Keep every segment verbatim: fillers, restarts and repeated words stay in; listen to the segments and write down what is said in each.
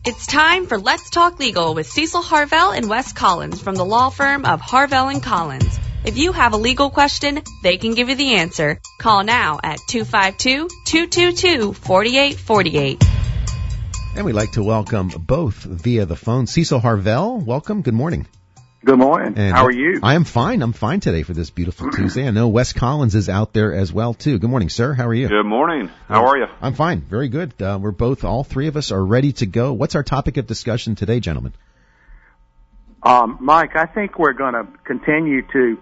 It's time for Let's Talk Legal with Cecil Harvell and Wes Collins from the law firm of Harvell and Collins. If you have a legal question, they can give you the answer. Call now at two five two, two two two, four eight four eight. And we'd like to welcome both via the phone. Cecil Harvell, welcome. Good morning. Good morning. And how are you? I am fine. I'm fine today for this beautiful Tuesday. I know Wes Collins is out there as well, too. Good morning, sir. How are you? Good morning. How are you? I'm fine. Very good. Uh, we're both, all three of us are ready to go. What's our topic of discussion today, gentlemen? Um, Mike, I think we're going to continue to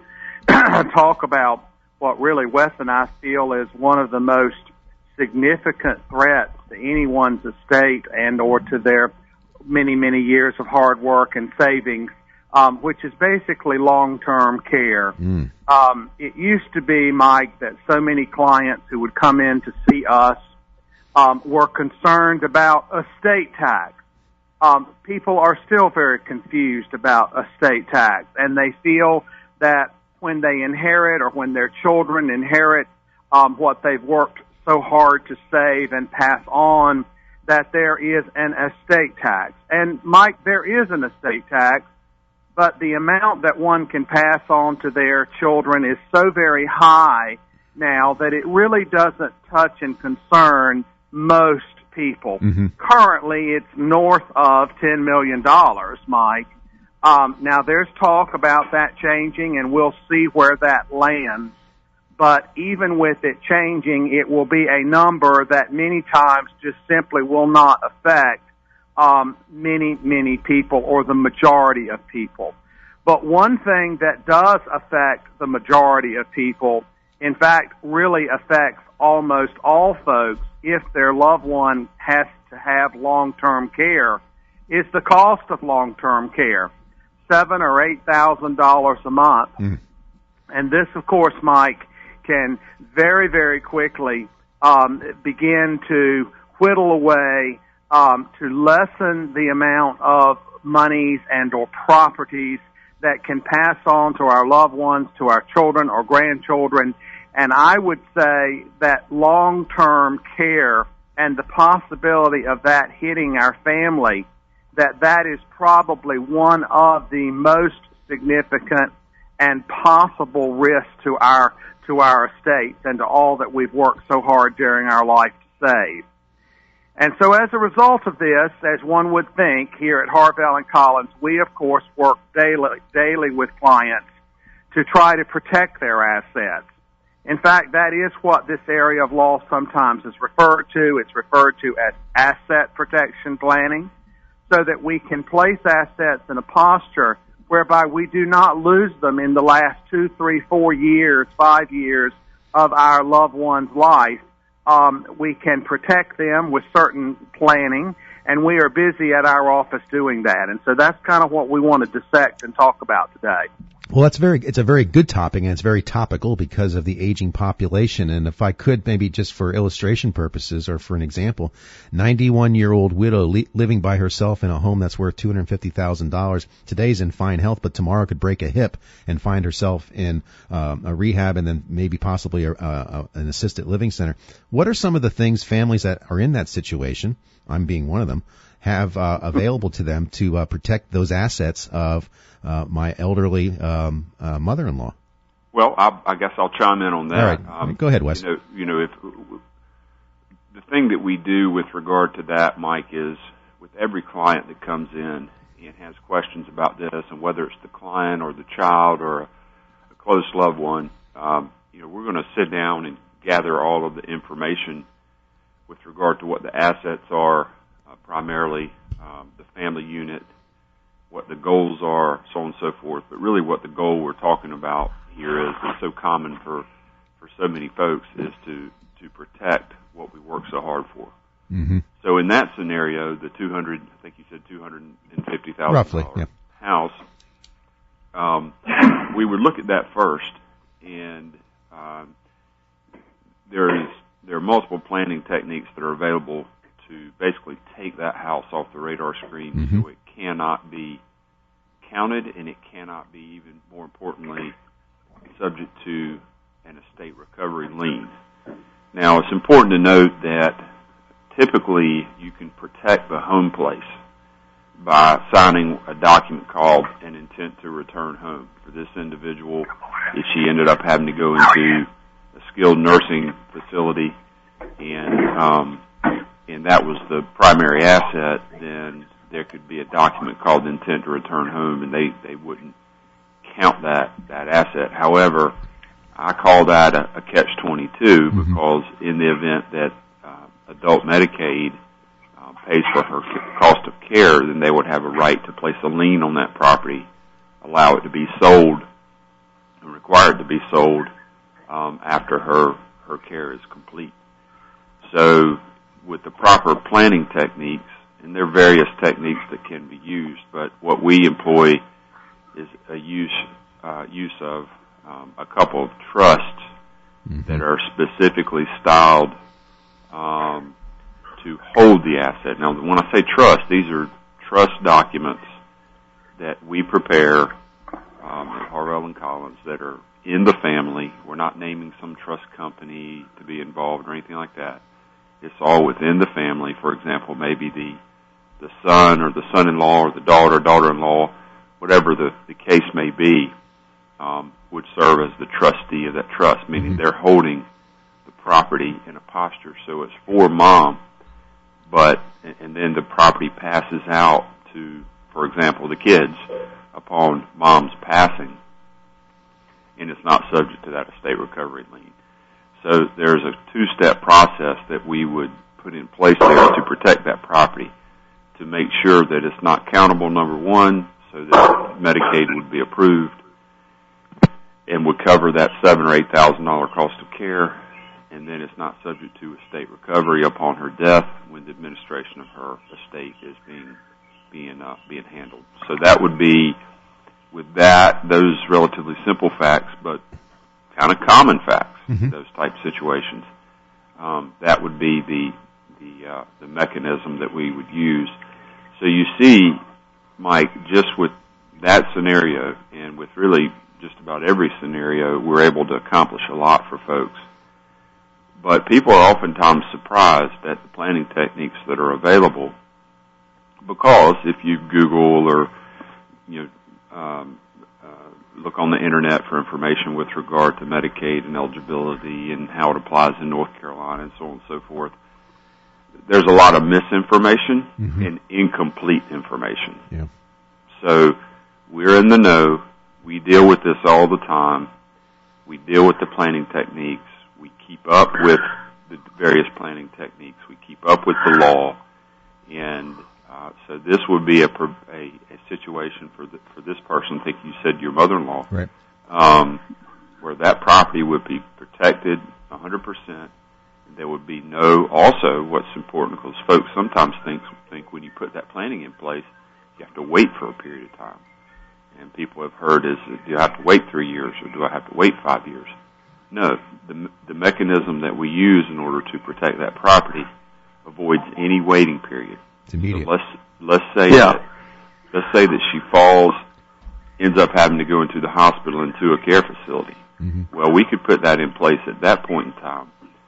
talk about what really Wes and I feel is one of the most significant threats to anyone's estate and or to their many, many years of hard work and savings. Um, which is basically long-term care. Mm. Um, it used to be, Mike, that so many clients who would come in to see us um, were concerned about estate tax. Um, people are still very confused about estate tax, and they feel that when they inherit or when their children inherit um, what they've worked so hard to save and pass on, that there is an estate tax. And, Mike, there is an estate tax, but the amount that one can pass on to their children is so very high now that it really doesn't touch and concern most people. Mm-hmm. Currently, it's north of ten million dollars, Mike. Um, now, there's talk about that changing, and we'll see where that lands. But even with it changing, it will be a number that many times just simply will not affect Um, many, many people or the majority of people. But one thing that does affect the majority of people, in fact, really affects almost all folks if their loved one has to have long-term care, is the cost of long-term care, seven or eight thousand dollars a month. Mm. And this, of course, Mike, can very, very quickly um, begin to whittle away Um, to lessen the amount of monies and or properties that can pass on to our loved ones, to our children or grandchildren. And I would say that long-term care and the possibility of that hitting our family, that that is probably one of the most significant and possible risks to our, to our estates and to all that we've worked so hard during our life to save. And so as a result of this, as one would think, here at Harvell and Collins, we, of course, work daily, daily with clients to try to protect their assets. In fact, that is what this area of law sometimes is referred to. It's referred to as asset protection planning, so that we can place assets in a posture whereby we do not lose them in the last two, three, four years, five years of our loved one's life. Um, we can protect them with certain planning, and we are busy at our office doing that. And so that's kind of what we want to dissect and talk about today. Well, that's very, it's a very good topic, and it's very topical because of the aging population. And if I could, maybe just for illustration purposes or for an example, ninety-one-year-old widow li- living by herself in a home that's worth two hundred fifty thousand dollars. Today's in fine health, but tomorrow could break a hip and find herself in um, a rehab and then maybe possibly a, a, an assisted living center. What are some of the things families that are in that situation, I'm being one of them, have uh, available to them to uh, protect those assets of uh, my elderly um, uh, mother-in-law? Well, I, I guess I'll chime in on that. All right. Um, Go ahead, Wes. You know, you know, if the thing that we do with regard to that, Mike, is with every client that comes in and has questions about this, and whether it's the client or the child or a, a close loved one, um, you know, we're going to sit down and gather all of the information with regard to what the assets are, uh, primarily um, the family unit, what the goals are, so on and so forth. But really what the goal we're talking about here is, is so common for, for so many folks, is to, to protect what we work so hard for. Mm-hmm. So in that scenario, the two hundred, I think you said two hundred fifty thousand dollars roughly, yeah. house, um, we would look at that first, and um, there is there are multiple planning techniques that are available to basically take that house off the radar screen, mm-hmm. so it cannot be counted, and it cannot be, even more importantly, subject to an estate recovery lien. Now, it's important to note that typically you can protect the home place by signing a document called an intent to return home. For this individual, if she ended up having to go into a skilled nursing facility and um, and that was the primary asset, then there could be a document called intent to return home, and they, they wouldn't count that, that asset. However, I call that a, a catch twenty-two mm-hmm. because in the event that uh, adult Medicaid uh, pays for her cost of care, then they would have a right to place a lien on that property, allow it to be sold, and require it to be sold um, after her, her care is complete. So with the proper planning techniques, and there are various techniques that can be used, but what we employ is a use, uh, use of um, a couple of trusts mm-hmm. that are specifically styled um, to hold the asset. Now, when I say trust, these are trust documents that we prepare um, at Harvell and Collins that are in the family. We're not naming some trust company to be involved or anything like that. It's all within the family. For example, maybe the the son or the son-in-law or the daughter, daughter-in-law, whatever the, the case may be, um, would serve as the trustee of that trust, meaning mm-hmm. they're holding the property in a posture. So it's for mom, but, and then the property passes out to, for example, the kids upon mom's passing, and it's not subject to that estate recovery lien. So there's a two-step process that we would put in place there to protect that property, to make sure that it's not countable, number one, so that Medicaid would be approved and would cover that seven or eight thousand dollar cost of care, and then it's not subject to estate recovery upon her death when the administration of her estate is being being uh, being handled. So that would be, with that, those relatively simple facts, but kind of common facts, mm-hmm. those type situations. Um, that would be the the uh, the mechanism that we would use. So you see, Mike, just with that scenario and with really just about every scenario, we're able to accomplish a lot for folks. But people are oftentimes surprised at the planning techniques that are available, because if you Google or you know um, uh, look on the internet for information with regard to Medicaid and eligibility and how it applies in North Carolina and so on and so forth, there's a lot of misinformation mm-hmm. and incomplete information. Yeah. So we're in the know. We deal with this all the time. We deal with the planning techniques. We keep up with the various planning techniques. We keep up with the law. And uh, so this would be a, a, a situation for the, for this person, I think you said your mother-in-law, right. um, where that property would be protected one hundred percent. There would be no, also what's important, because folks sometimes think, think when you put that planning in place, you have to wait for a period of time. And people have heard is, do I have to wait three years or do I have to wait five years? No, the, the mechanism that we use in order to protect that property avoids any waiting period. It's immediate. So let's, let's say yeah. that, let's say that she falls, ends up having to go into the hospital, into a care facility. Mm-hmm. Well, we could put that in place at that point in time.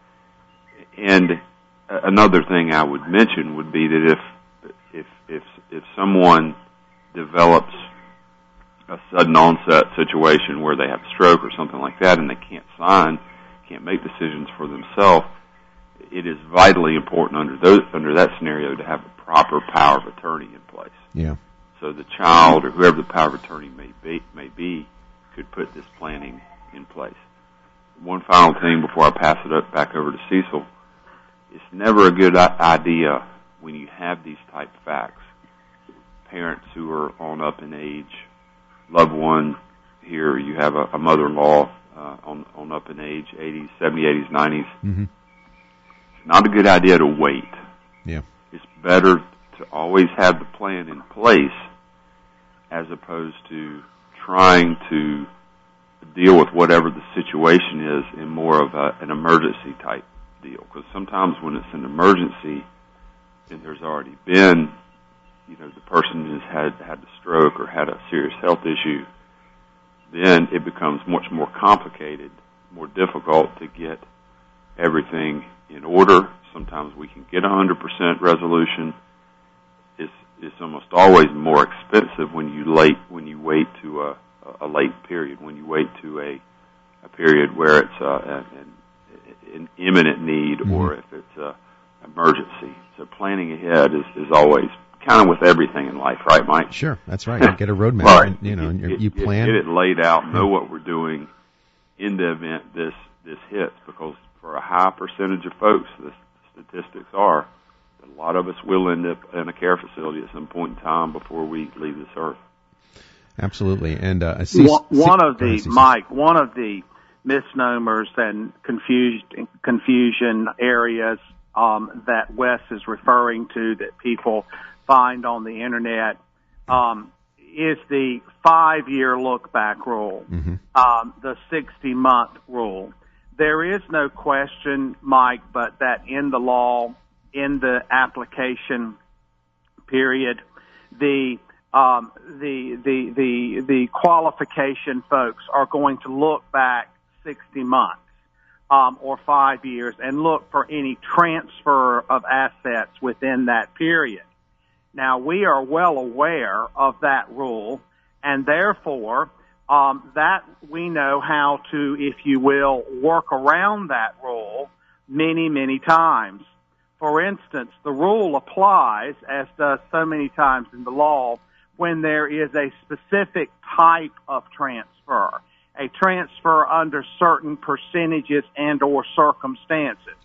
And another thing I would mention would be that if if if if someone develops a sudden onset situation where they have a stroke or something like that, and they can't sign, can't make decisions for themselves, it is vitally important under those under that scenario to have a proper power of attorney in place. Yeah. So the child or whoever the power of attorney may be may be could put this planning in place. One final thing before I pass it up back over to Cecil. It's never a good idea when you have these type facts. Parents who are on up in age, loved one here, you have a, a mother-in-law uh, on, on up in age, eighties, seventies, eighties, nineties. Mm-hmm. It's not a good idea to wait. Yeah. It's better to always have the plan in place as opposed to trying to deal with whatever the situation is in more of a, an emergency type deal. Because sometimes when it's an emergency and there's already been, you know, the person has had had a stroke or had a serious health issue, then it becomes much more complicated, more difficult to get everything in order. Sometimes we can get one hundred percent resolution. It's is almost always more expensive when you late when you wait to a, a late period, when you wait to a, a period where it's uh, an, an imminent need, mm-hmm. or if it's a emergency. So planning ahead is, is always kind of with everything in life, right, Mike? Sure, that's right. You get a roadmap, right. and, you know, and get, you plan. Get it laid out, know what we're doing in the event this this hits, because for a high percentage of folks, the statistics are that a lot of us will end up in a care facility at some point in time before we leave this earth. Absolutely, and uh, C- one, one of the ahead, Mike, one of the misnomers and confused confusion areas um, that Wes is referring to that people find on the internet um, is the five-year look-back rule, mm-hmm. um, the sixty-month rule. There is no question, Mike, but that in the law, in the application period, the um, the the the the qualification folks are going to look back sixty months um, or five years and look for any transfer of assets within that period. Now, we are well aware of that rule, and therefore, um, that we know how to, if you will, work around that rule many, many times. For instance, the rule applies, as does so many times in the law, when there is a specific type of transfer, a transfer under certain percentages and or circumstances.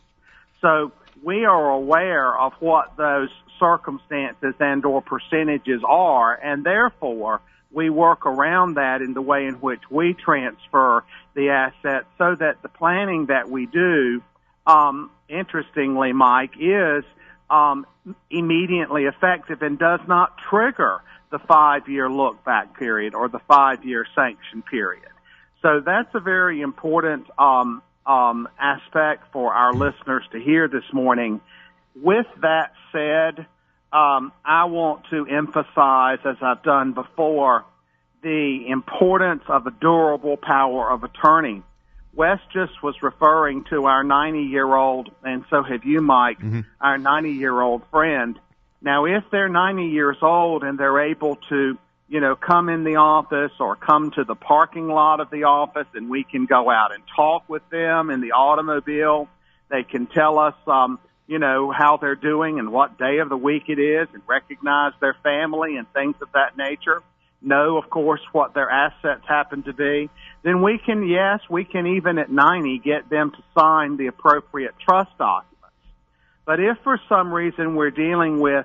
So we are aware of what those circumstances and or percentages are, and therefore we work around that in the way in which we transfer the assets so that the planning that we do, um, interestingly, Mike, is um, immediately effective and does not trigger the five-year look-back period or the five-year sanction period. So that's a very important um, um, aspect for our listeners to hear this morning. With that said, um, I want to emphasize, as I've done before, the importance of a durable power of attorney. Wes just was referring to our ninety-year-old, and so have you, Mike, mm-hmm. our ninety-year-old friend. Now, if they're ninety years old and they're able to, you know, come in the office or come to the parking lot of the office and we can go out and talk with them in the automobile, they can tell us, um, you know, how they're doing and what day of the week it is and recognize their family and things of that nature, know, of course, what their assets happen to be, then we can, yes, we can even at ninety get them to sign the appropriate trust documents. But if for some reason we're dealing with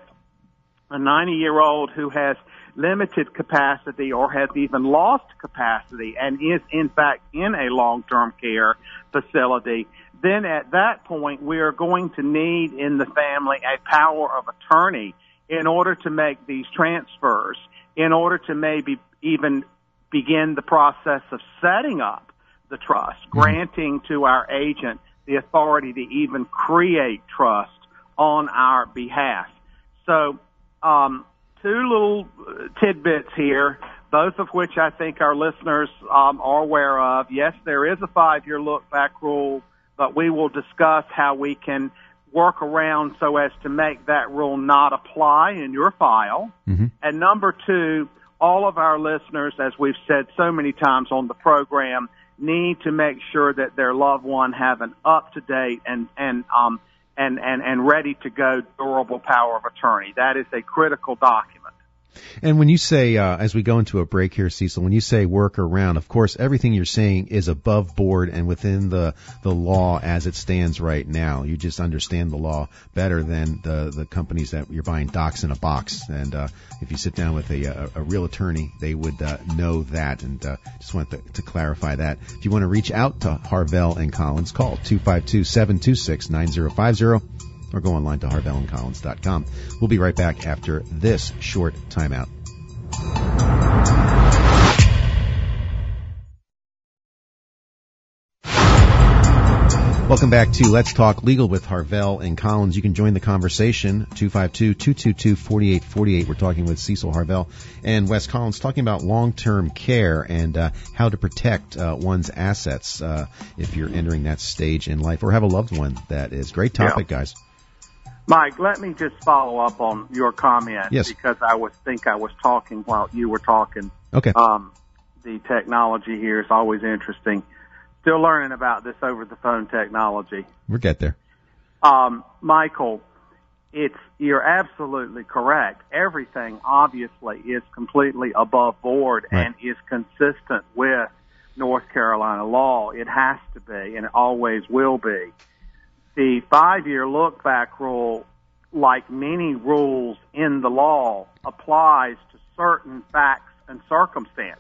a ninety-year-old who has limited capacity or has even lost capacity and is, in fact, in a long-term care facility, then at that point we are going to need in the family a power of attorney in order to make these transfers, in order to maybe even begin the process of setting up the trust, mm-hmm. granting to our agent the authority to even create trust on our behalf. So, um, two little tidbits here, both of which I think our listeners um, are aware of. Yes, there is a five-year look-back rule, but we will discuss how we can work around so as to make that rule not apply in your file. Mm-hmm. And number two, all of our listeners, as we've said so many times on the program, need to make sure that their loved one have an up-to-date and and um and and and ready-to-go durable power of attorney. That is a critical document. And when you say, uh, as we go into a break here, Cecil, when you say work around, of course, everything you're saying is above board and within the, the law as it stands right now. You just understand the law better than the, the companies that you're buying docs in a box. And uh, if you sit down with a, a, a real attorney, they would uh, know that. And uh, just want to, to clarify that. If you want to reach out to Harvell and Collins, call two five two, seven two six, nine zero five zero. Or go online to harvell and collins dot com. We'll be right back after this short timeout. Welcome back to Let's Talk Legal with Harvell and Collins. You can join the conversation, two five two, two two two, four eight four eight. We're talking with Cecil Harvell and Wes Collins, talking about long-term care and uh, how to protect uh, one's assets uh, if you're entering that stage in life or have a loved one that is. Great topic, yeah. guys. Mike, let me just follow up on your comment. Yes. Because I was think I was talking while you were talking. Okay. Um, the technology here is always interesting. Still learning about this over the phone technology. We'll get there. Um, Michael, it's you're absolutely correct. Everything obviously is completely above board Right. and is consistent with North Carolina law. It has to be, and it always will be. The five-year look-back rule, like many rules in the law, applies to certain facts and circumstances.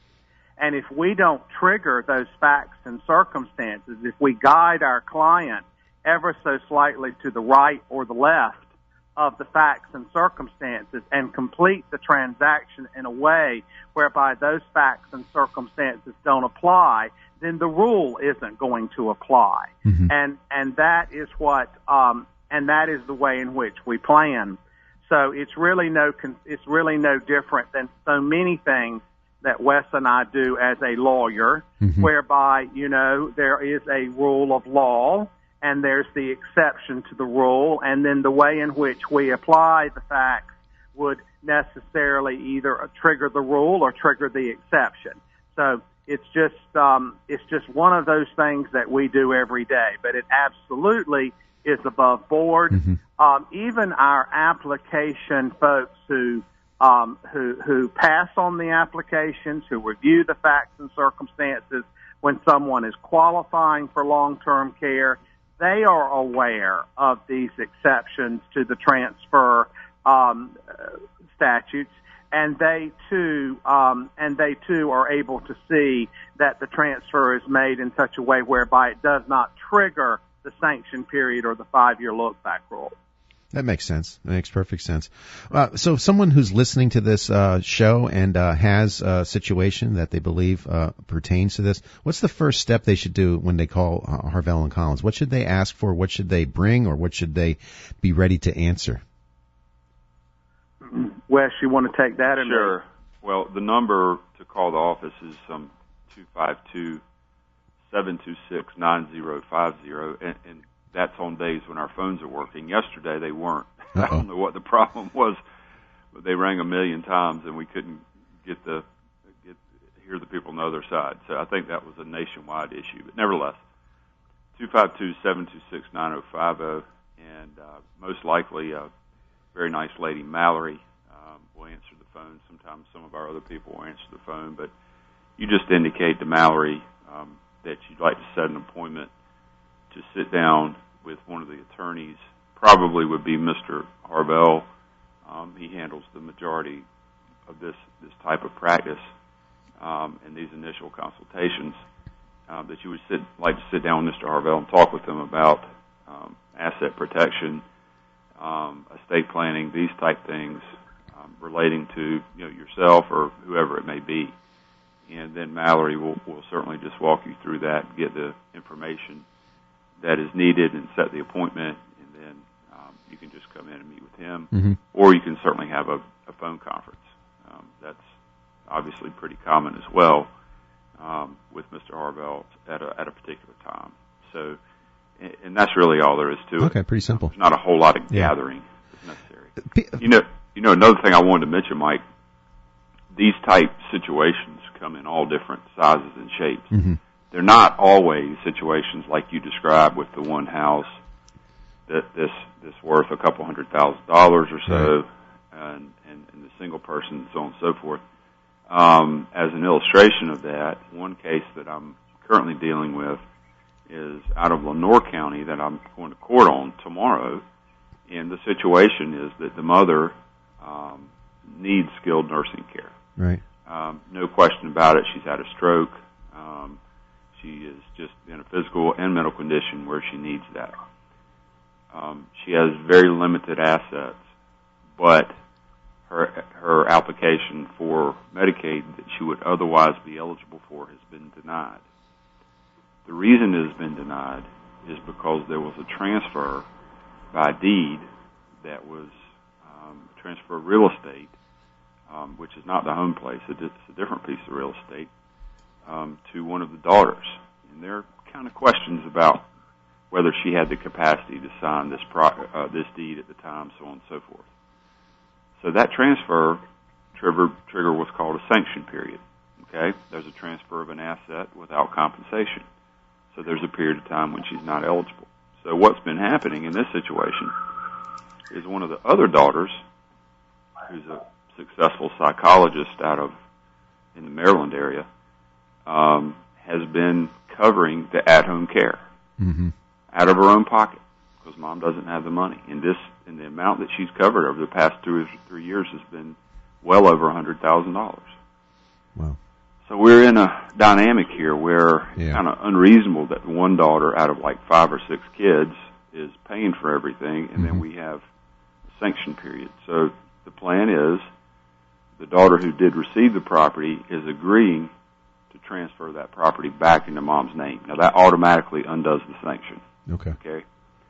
And if we don't trigger those facts and circumstances, if we guide our client ever so slightly to the right or the left of the facts and circumstances and complete the transaction in a way whereby those facts and circumstances don't apply, then the rule isn't going to apply. Mm-hmm. And and that is what um, and that is the way in which we plan. So it's really no it's really no different than so many things that Wes and I do as a lawyer, mm-hmm. whereby, you know, there is a rule of law and there's the exception to the rule, and then the way in which we apply the facts would necessarily either trigger the rule or trigger the exception. So it's just um, it's just one of those things that we do every day, but it absolutely is above board. Mm-hmm. Um, even our application folks who um, who who pass on the applications, who review the facts and circumstances when someone is qualifying for long-term care, they are aware of these exceptions to the transfer um, statutes, and they too, um, and they too are able to see that the transfer is made in such a way whereby it does not trigger the sanction period or the five-year look-back rule. That makes sense. That makes perfect sense. Uh, so someone who's listening to this uh, show and uh, has a situation that they believe uh, pertains to this, what's the first step they should do when they call uh, Harvell and Collins? What should they ask for? What should they bring? Or what should they be ready to answer? Wes, you want to take that? Sure. Well, the number to call the office is um, two five two, seven two six, nine zero five zero, and, and that's on days when our phones are working. Yesterday they weren't. Uh-oh. I don't know what the problem was, but they rang a million times and we couldn't get the get hear the people on the other side. So I think that was a nationwide issue. But nevertheless, two five two, seven two six, nine zero five zero, and uh, most likely a very nice lady, Mallory, um, will answer the phone. Sometimes some of our other people will answer the phone, but you just indicate to Mallory um, that you'd like to set an appointment to sit down with one of the attorneys. Probably would be Mister Harvell. Um, he handles the majority of this, this type of practice um, and these initial consultations. Uh, that you would sit, like to sit down with Mister Harvell and talk with him about um, asset protection, um, estate planning, these type things um, relating to you know yourself or whoever it may be. And then Mallory will, will certainly just walk you through that and get the information that is needed and set the appointment, and then um, you can just come in and meet with him, mm-hmm. or you can certainly have a, a phone conference. Um, that's obviously pretty common as well um, with Mister Harvell at a, at a particular time. So, and, and that's really all there is to Okay, it. Okay, pretty simple. There's not a whole lot of Yeah. gathering that's necessary. You know, you know, another thing I wanted to mention, Mike, these type situations come in all different sizes and shapes. Mm-hmm. They're not always situations like you described with the one house that this this worth a couple hundred thousand dollars or so, right. and, and and the single person and so on and so forth. Um, as an illustration of that, one case that I'm currently dealing with is out of Lenoir County that I'm going to court on tomorrow, and the situation is that the mother um, needs skilled nursing care. Right. Um, no question about it. She's had a stroke. Um, she is just in a physical and mental condition where she needs that. Um, she has very limited assets, but her her application for Medicaid that she would otherwise be eligible for has been denied. The reason it has been denied is because there was a transfer by deed that was um, a transfer of real estate, um, which is not the home place. It's a different piece of real estate, um, to one of the daughters. And there are kind of questions about whether she had the capacity to sign this pro, uh, this deed at the time, so on and so forth. So that transfer trigger, trigger what's called a sanction period. Okay, there's a transfer of an asset without compensation. So there's a period of time when she's not eligible. So what's been happening in this situation is one of the other daughters, who's a successful psychologist out of in the Maryland area, um, has been covering the at-home care mm-hmm. out of her own pocket because mom doesn't have the money. And this, and the amount that she's covered over the past two or three years has been well over a hundred thousand dollars. Wow. So we're in a dynamic here where yeah. it's kind of unreasonable that one daughter out of like five or six kids is paying for everything, and mm-hmm. then we have a sanction period. So the plan is the daughter who did receive the property is agreeing to transfer that property back into mom's name. Now that automatically undoes the sanction. Okay. Okay.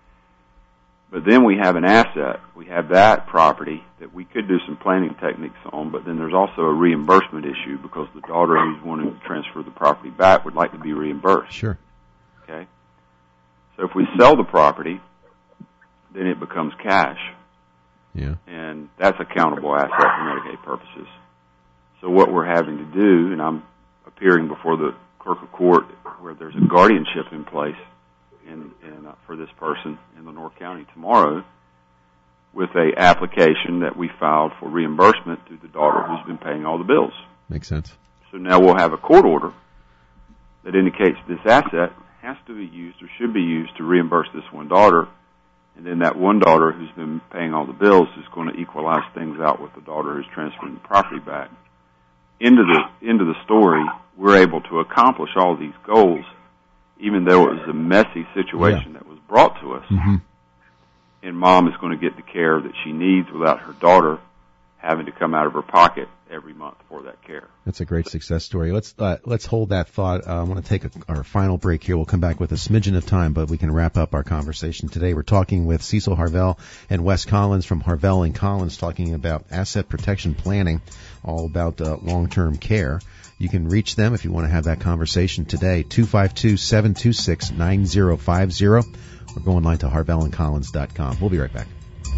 But then we have an asset. We have that property that we could do some planning techniques on, but then there's also a reimbursement issue because the daughter who's wanting to transfer the property back would like to be reimbursed. Sure. Okay. So if we sell the property, then it becomes cash. Yeah. And that's a countable asset for Medicaid purposes. So what we're having to do, and I'm appearing before the clerk of court where there's a guardianship in place in, in uh, for this person in Lenoir County tomorrow, with a application that we filed for reimbursement to the daughter who's been paying all the bills. Makes sense. So now we'll have a court order that indicates this asset has to be used or should be used to reimburse this one daughter, and then that one daughter who's been paying all the bills is going to equalize things out with the daughter who's transferring the property back. Into the into the story, we're able to accomplish all these goals, even though it was a messy situation yeah. that was brought to us. Mm-hmm. And mom is going to get the care that she needs without her daughter having to come out of her pocket every month for that care. That's a great success story. Let's uh, let's hold that thought. Uh, I want to take a, our final break here. We'll come back with a smidgen of time, but we can wrap up our conversation today. We're talking with Cecil Harvell and Wes Collins from Harvell and Collins, talking about asset protection planning, all about uh, long-term care. You can reach them if you want to have that conversation today, two five two, seven two six, nine zero five zero, or go online to harvell and collins dot com. We'll be right back.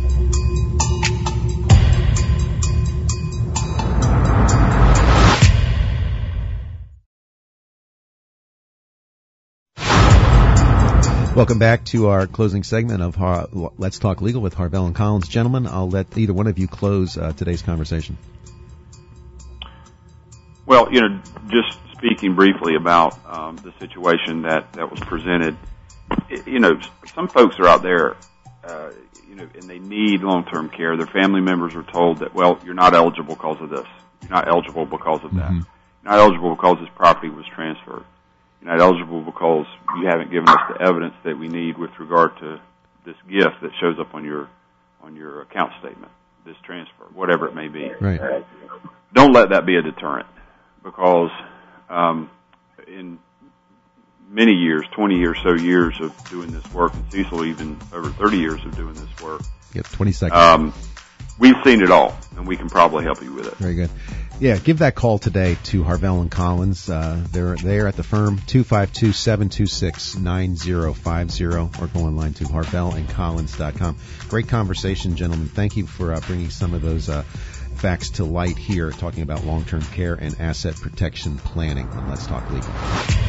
Welcome back to our closing segment of Har- Let's Talk Legal with Harvell and Collins. Gentlemen, I'll let either one of you close uh, today's conversation. Well, you know, just speaking briefly about um, the situation that, that was presented, it, you know, some folks are out there, uh, you know, and they need long-term care. Their family members are told that, well, you're not eligible because of this. You're not eligible because of that. Mm-hmm. You're not eligible because this property was transferred. You're not eligible because you haven't given us the evidence that we need with regard to this gift that shows up on your on your account statement, this transfer, whatever it may be. Right. Don't let that be a deterrent, because um, in many years, twenty or so years of doing this work, and Cecil even over thirty years of doing this work, Yep, twenty seconds. Um, we've seen it all, and we can probably help you with it. Very good. Yeah, give that call today to Harvell and Collins. Uh, they're there at the firm, two five two, seven two six, nine zero five zero, or go online to harvell and collins dot com. Great conversation, gentlemen. Thank you for uh, bringing some of those uh, facts to light here, talking about long-term care and asset protection planning on Let's Talk Legal.